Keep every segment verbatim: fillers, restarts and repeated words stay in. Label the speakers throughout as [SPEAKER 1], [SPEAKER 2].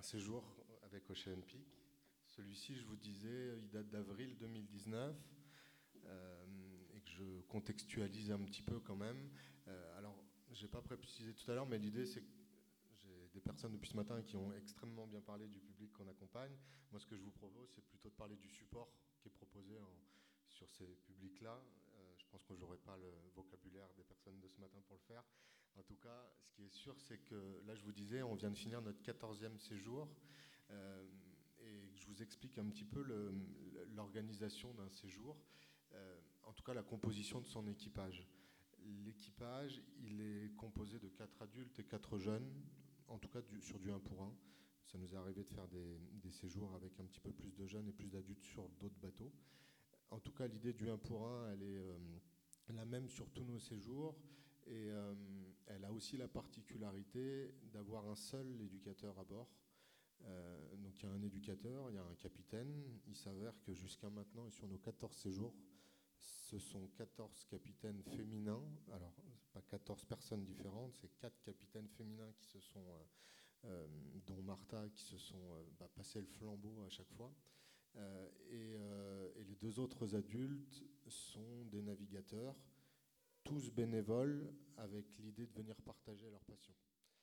[SPEAKER 1] séjour avec Ocean Peak. Celui-ci, je vous disais, il date d'avril deux mille dix-neuf euh, et que je contextualise un petit peu quand même. Euh, alors, je n'ai pas précisé tout à l'heure, mais l'idée, c'est que j'ai des personnes depuis ce matin qui ont extrêmement bien parlé du public qu'on accompagne. Moi, ce que je vous propose, c'est plutôt de parler du support qui est proposé en, sur ces publics-là. Euh, je pense que je n'aurai pas le vocabulaire des personnes de ce matin pour le faire. En tout cas, ce qui est sûr, c'est que là, je vous disais, on vient de finir notre quatorzième séjour. Euh, et je vous explique un petit peu le, l'organisation d'un séjour. Euh, en tout cas, la composition de son équipage. L'équipage, il est composé de quatre adultes et quatre jeunes, en tout cas du, sur du un pour un. Ça nous est arrivé de faire des, des séjours avec un petit peu plus de jeunes et plus d'adultes sur d'autres bateaux. En tout cas, l'idée du un pour un, elle est euh, la même sur tous nos séjours. Et euh, elle a aussi la particularité d'avoir un seul éducateur à bord. Euh, donc il y a un éducateur, il y a un capitaine. Il s'avère que jusqu'à maintenant, et sur nos quatorze séjours, ce sont quatorze capitaines féminins. Alors, pas quatorze personnes différentes, c'est quatre capitaines féminins qui se sont, euh, euh, dont Martha, qui se sont euh, bah, passé le flambeau à chaque fois. Euh, et, euh, et les deux autres adultes sont des navigateurs, tous bénévoles, avec l'idée de venir partager leur passion.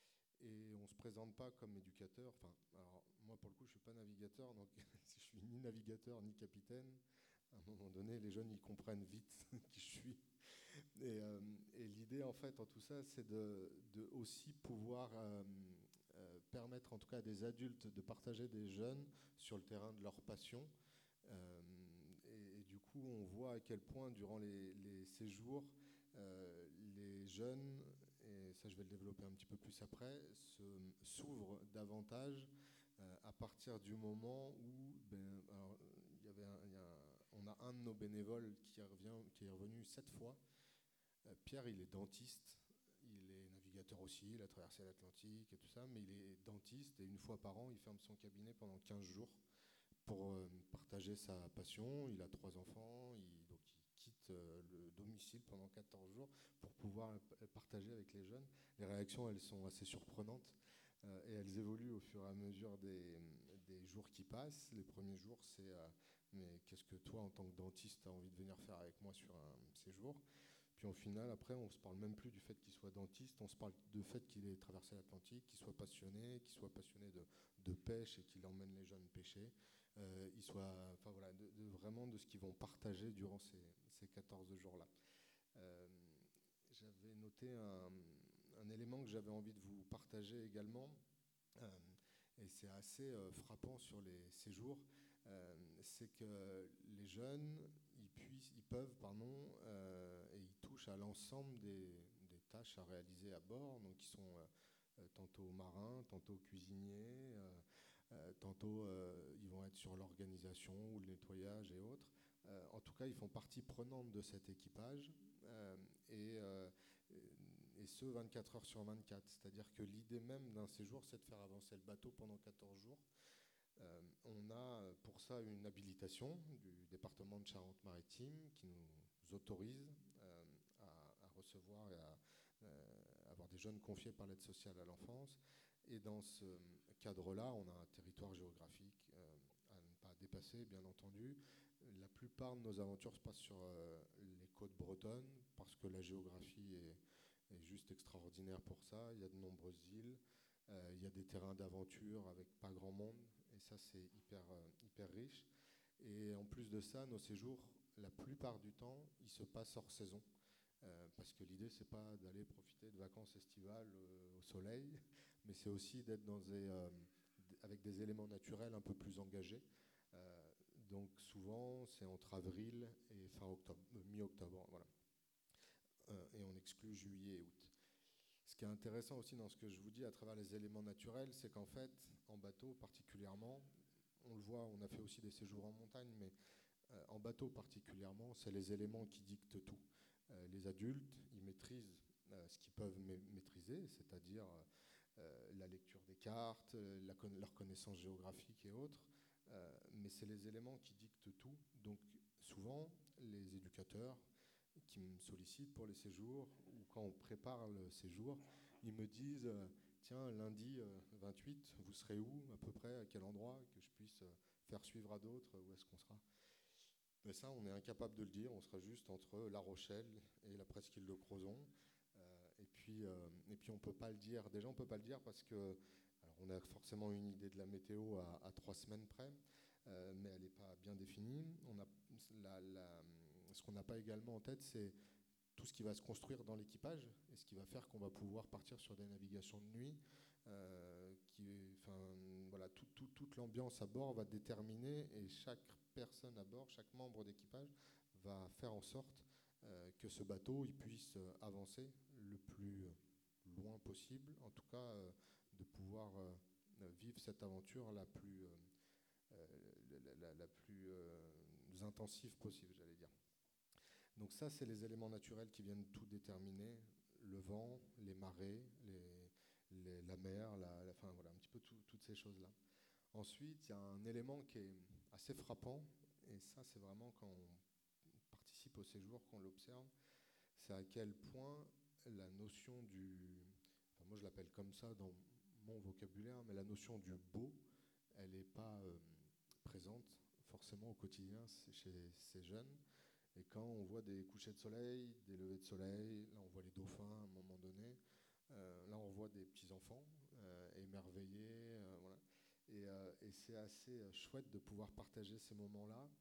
[SPEAKER 1] Et on ne se présente pas comme éducateur. Enfin, alors, moi, pour le coup, je ne suis pas navigateur, donc si je suis ni navigateur ni capitaine, à un moment donné, les jeunes, ils comprennent vite qui je suis. Et, euh, et l'idée, en fait, en tout ça, c'est de, de aussi pouvoir euh, euh, permettre, en tout cas, à des adultes de partager des jeunes sur le terrain de leur passion. Euh, et, et du coup, on voit à quel point, durant les, les séjours, euh, les jeunes, et ça je vais le développer un petit peu plus après, se, s'ouvrent davantage euh, à partir du moment où ben, alors, il y avait un, il y a un, on a un de nos bénévoles qui, revient, qui est revenu sept fois. Euh, Pierre, il est dentiste. Il est navigateur aussi, il a traversé l'Atlantique et tout ça, mais il est dentiste et une fois par an, il ferme son cabinet pendant quinze jours pour euh, partager sa passion. Il a trois enfants, il, donc il quitte euh, le domicile pendant quatorze jours pour pouvoir partager avec les jeunes. Les réactions, elles sont assez surprenantes euh, et elles évoluent au fur et à mesure des, des jours qui passent. Les premiers jours, c'est euh, mais qu'est-ce que toi, en tant que dentiste, as envie de venir faire avec moi sur un séjour? Puis au final, après, on ne se parle même plus du fait qu'il soit dentiste, on se parle du fait qu'il ait traversé l'Atlantique, qu'il soit passionné, qu'il soit passionné de, de pêche et qu'il emmène les jeunes pêcher. Euh, il soit, enfin voilà, de, de, vraiment de ce qu'ils vont partager durant ces, ces quatorze jours-là. Euh, j'avais noté un, un élément que j'avais envie de vous partager également. Euh, et c'est assez euh, frappant sur les séjours, euh, c'est que les jeunes, ils, puissent, ils peuvent, pardon, euh, et ils touchent à l'ensemble des, des tâches à réaliser à bord, donc ils sont euh, tantôt marins, tantôt cuisiniers, euh, euh, tantôt euh, ils vont être sur l'organisation ou le nettoyage et autres. Euh, en tout cas, ils font partie prenante de cet équipage. Euh, et, euh, et ce vingt-quatre heures sur vingt-quatre. C'est-à-dire que l'idée même d'un séjour, c'est de faire avancer le bateau pendant quatorze jours. Euh, on a pour ça une habilitation du département de Charente-Maritime qui nous autorise euh, à, à recevoir et à euh, avoir des jeunes confiés par l'aide sociale à l'enfance. Et dans ce cadre-là, on a un territoire géographique euh, à ne pas dépasser, bien entendu. La plupart de nos aventures se passent sur euh, les côtes bretonnes parce que la géographie est, est juste extraordinaire pour ça. Il y a de nombreuses îles. Euh, il y a des terrains d'aventure avec pas grand monde, et ça c'est hyper, euh, hyper riche. Et en plus de ça, nos séjours, la plupart du temps, ils se passent hors saison. Euh, parce que l'idée, c'est pas d'aller profiter de vacances estivales euh, au soleil, mais c'est aussi d'être dans des, euh, avec des éléments naturels un peu plus engagés. Euh, donc souvent, c'est entre avril et fin octobre, euh, mi-octobre, voilà. Euh, et on exclut juillet et août. Ce qui est intéressant aussi dans ce que je vous dis à travers les éléments naturels, c'est qu'en fait, en bateau particulièrement, on le voit, on a fait aussi des séjours en montagne, mais euh, en bateau particulièrement, c'est les éléments qui dictent tout. Euh, les adultes, ils maîtrisent euh, ce qu'ils peuvent ma- maîtriser, c'est-à-dire euh, la lecture des cartes, la con- leur connaissance géographique et autres, euh, mais c'est les éléments qui dictent tout. Donc souvent, les éducateurs qui me sollicitent pour les séjours, ou quand on prépare le séjour, ils me disent euh, tiens, lundi euh, ensuite, vous serez où, à peu près, à quel endroit, que je puisse euh, faire suivre à d'autres, où est-ce qu'on sera. Mais ça, on est incapable de le dire, on sera juste entre La Rochelle et la presqu'île de Crozon. Euh, et, puis, euh, et puis, on ne peut pas le dire. Déjà, on ne peut pas le dire parce que, alors, on a forcément une idée de la météo à, à trois semaines près, euh, mais elle n'est pas bien définie. On a la, la, ce qu'on n'a pas également en tête, c'est tout ce qui va se construire dans l'équipage et ce qui va faire qu'on va pouvoir partir sur des navigations de nuit. Euh, qui, enfin, voilà, tout, tout, toute l'ambiance à bord va déterminer et chaque personne à bord, chaque membre d'équipage va faire en sorte euh, que ce bateau il puisse avancer le plus loin possible, en tout cas euh, de pouvoir euh, vivre cette aventure la plus, euh, la, la, la plus euh, intensive possible, j'allais dire. Donc ça, c'est les éléments naturels qui viennent tout déterminer, le vent, les marées, les, les, la mer, la, la, enfin, voilà, un petit peu tout, toutes ces choses-là. Ensuite, il y a un élément qui est assez frappant, et ça, c'est vraiment quand on participe au séjour, qu'on l'observe, c'est à quel point la notion du... Enfin, moi, je l'appelle comme ça dans mon vocabulaire, mais la notion du beau, elle n'est pas euh, présente forcément au quotidien chez ces jeunes. Et quand on voit des couchers de soleil, des levées de soleil, là on voit les dauphins à un moment donné, euh, là on voit des petits-enfants euh, émerveillés, euh, voilà. Et, euh, et c'est assez chouette de pouvoir partager ces moments-là.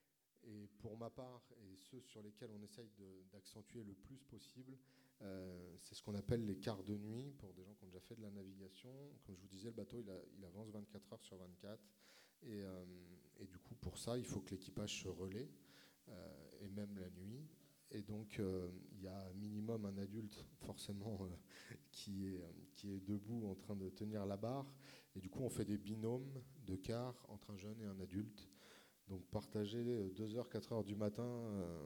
[SPEAKER 1] Et pour ma part, et ceux sur lesquels on essaye de, d'accentuer le plus possible, euh, c'est ce qu'on appelle les quarts de nuit, pour des gens qui ont déjà fait de la navigation. Comme je vous disais, le bateau il, a, il avance vingt-quatre heures sur vingt-quatre. Et, euh, et du coup, pour ça, il faut que l'équipage se relaie. Euh, et même la nuit. Et donc, euh, il y a un minimum un adulte, forcément, euh, qui, est, qui est debout en train de tenir la barre. Et du coup, on fait des binômes de quart entre un jeune et un adulte. Donc, partager deux heures, quatre heures du matin euh,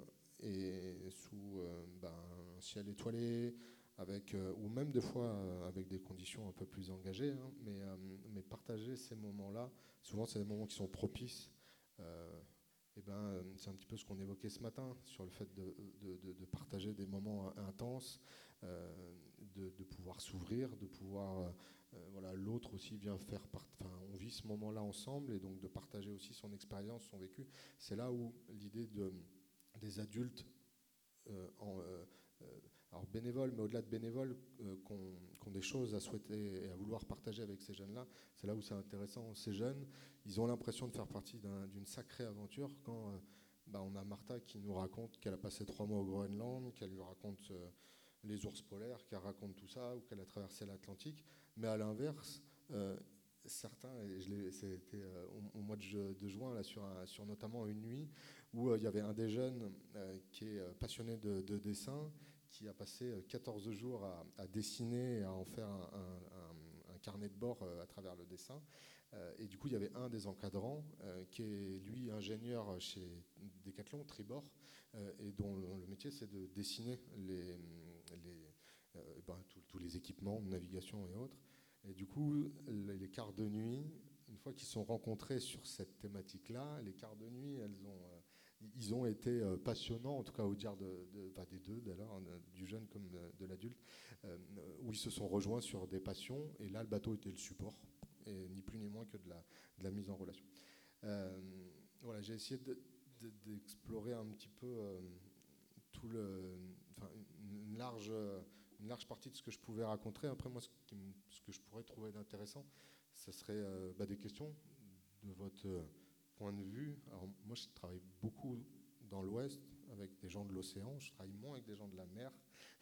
[SPEAKER 1] et sous euh, ben, un ciel étoilé, avec, euh, ou même des fois euh, avec des conditions un peu plus engagées, hein, mais, euh, mais partager ces moments-là, souvent, c'est des moments qui sont propices. Euh, Eh ben, c'est un petit peu ce qu'on évoquait ce matin sur le fait de, de, de, de partager des moments intenses, euh, de, de pouvoir s'ouvrir, de pouvoir, euh, voilà, l'autre aussi vient faire, part, enfin, on vit ce moment-là ensemble et donc de partager aussi son expérience, son vécu. C'est là où l'idée de, des adultes euh, en, euh, alors bénévoles, mais au-delà de bénévoles, euh, qui ont, qui ont des choses à souhaiter et à vouloir partager avec ces jeunes-là, c'est là où c'est intéressant. Ces jeunes, ils ont l'impression de faire partie d'un, d'une sacrée aventure quand euh, bah, on a Martha qui nous raconte qu'elle a passé trois mois au Groenland, qu'elle lui raconte euh, les ours polaires, qu'elle raconte tout ça, ou qu'elle a traversé l'Atlantique. Mais à l'inverse, euh, certains, et je l'ai, c'était euh, au, au mois de, de juin, là, sur, un, sur notamment une nuit, où euh, il y avait un des jeunes euh, qui est passionné de, de dessin, qui a passé quatorze jours à, à dessiner et à en faire un, un, un, un carnet de bord euh, à travers le dessin. Euh, et du coup, il y avait un des encadrants euh, qui est, lui, ingénieur chez Decathlon, Tribord, euh, et dont le, le métier, c'est de dessiner les, les, euh, ben, tous les équipements de navigation et autres. Et du coup, les, les quarts de nuit, une fois qu'ils sont rencontrés sur cette thématique-là, les quarts de nuit, elles ont... Euh, ils ont été passionnants, en tout cas au dire de, de, enfin des deux d'ailleurs, du jeune comme de l'adulte, euh, où ils se sont rejoints sur des passions, et là le bateau était le support, et ni plus ni moins que de la, de la mise en relation. Euh, voilà, j'ai essayé de, de, d'explorer un petit peu euh, tout le, enfin, une, large, une large partie de ce que je pouvais raconter. Après, moi, ce, qui, ce que je pourrais trouver d'intéressant, ce serait euh, bah, des questions de votre... Euh, point de vue. Alors moi je travaille beaucoup dans l'Ouest avec des gens de l'océan, je travaille moins avec des gens de la mer.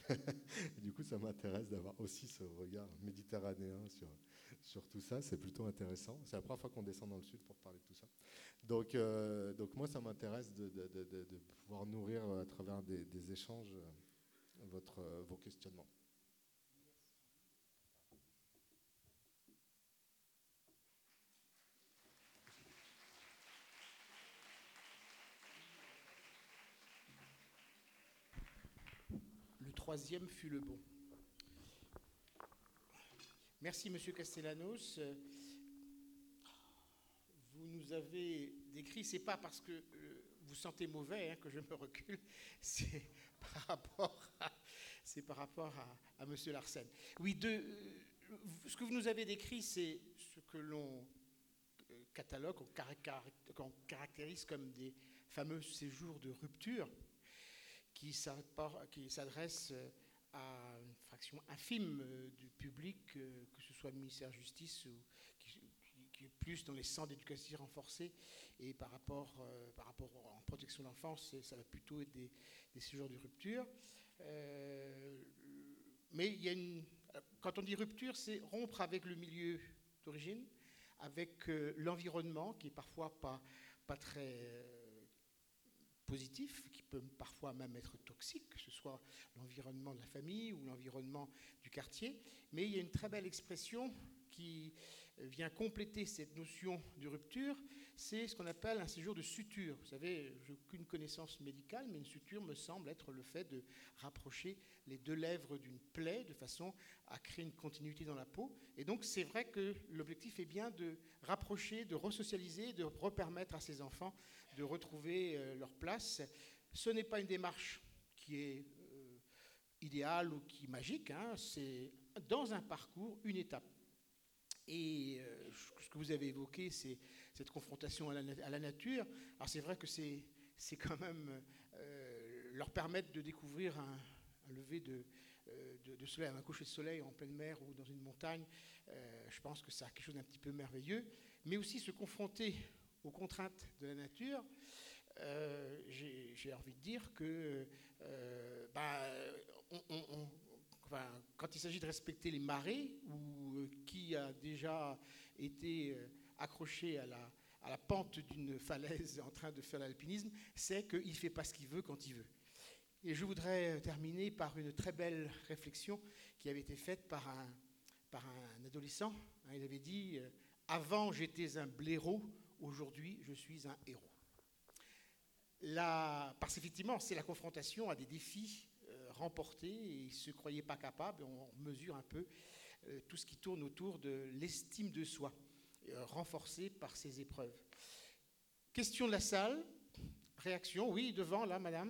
[SPEAKER 1] Et du coup ça m'intéresse d'avoir aussi ce regard méditerranéen sur, sur tout ça, c'est plutôt intéressant. C'est la première fois qu'on descend dans le sud pour parler de tout ça. Donc, euh, donc moi ça m'intéresse de, de, de, de pouvoir nourrir à travers des, des échanges votre, vos questionnements.
[SPEAKER 2] Le troisième fut le bon. Merci, Monsieur Castellanos. Vous nous avez décrit, c'est pas parce que euh, vous sentez mauvais hein, que je me recule, c'est par rapport à, c'est par rapport à, à Monsieur Larsen. Oui, deux, euh, ce que vous nous avez décrit, c'est ce que l'on catalogue, qu'on caractérise comme des fameux séjours de rupture qui s'adressent à une fraction infime du public, que ce soit le ministère de la Justice ou qui, qui est plus dans les centres d'éducation renforcée, et par rapport, euh, par rapport en protection de l'enfance, ça va plutôt être des, des séjours de rupture. Euh, mais il y a une, quand on dit rupture, c'est rompre avec le milieu d'origine, avec euh, l'environnement qui est parfois pas, pas très euh, positif, qui peut parfois même être toxique, que ce soit l'environnement de la famille ou l'environnement du quartier. Mais il y a une très belle expression qui vient compléter cette notion de rupture, c'est ce qu'on appelle un séjour de suture. Vous savez, je n'ai aucune connaissance médicale, mais une suture me semble être le fait de rapprocher les deux lèvres d'une plaie de façon à créer une continuité dans la peau. Et donc, c'est vrai que l'objectif est bien de rapprocher, de resocialiser, de repermettre à ces enfants de retrouver euh, leur place. Ce n'est pas une démarche qui est euh, idéale ou qui est magique, hein, c'est dans un parcours, une étape. Et euh, ce que vous avez évoqué, c'est cette confrontation à la, à la nature. Alors c'est vrai que c'est, c'est quand même euh, leur permettre de découvrir un, un lever de, euh, de, de soleil, un coucher de soleil en pleine mer ou dans une montagne. Euh, je pense que c'est quelque chose d'un petit peu merveilleux. Mais aussi se confronter aux contraintes de la nature. Euh, j'ai, j'ai envie de dire que euh, bah, on, on, on Enfin, quand il s'agit de respecter les marées, ou euh, qui a déjà été euh, accroché à la, à la pente d'une falaise en train de faire l'alpinisme, c'est qu'il ne fait pas ce qu'il veut quand il veut. Et je voudrais terminer par une très belle réflexion qui avait été faite par un, par un adolescent. Il avait dit euh, « Avant, j'étais un blaireau, aujourd'hui, je suis un héros ». La, parce qu'effectivement, c'est la confrontation à des défis remporté, et il ne se croyait pas capable. On mesure un peu euh, tout ce qui tourne autour de l'estime de soi, euh, renforcée par ces épreuves. Question de la salle. Réaction, oui, devant, là, madame.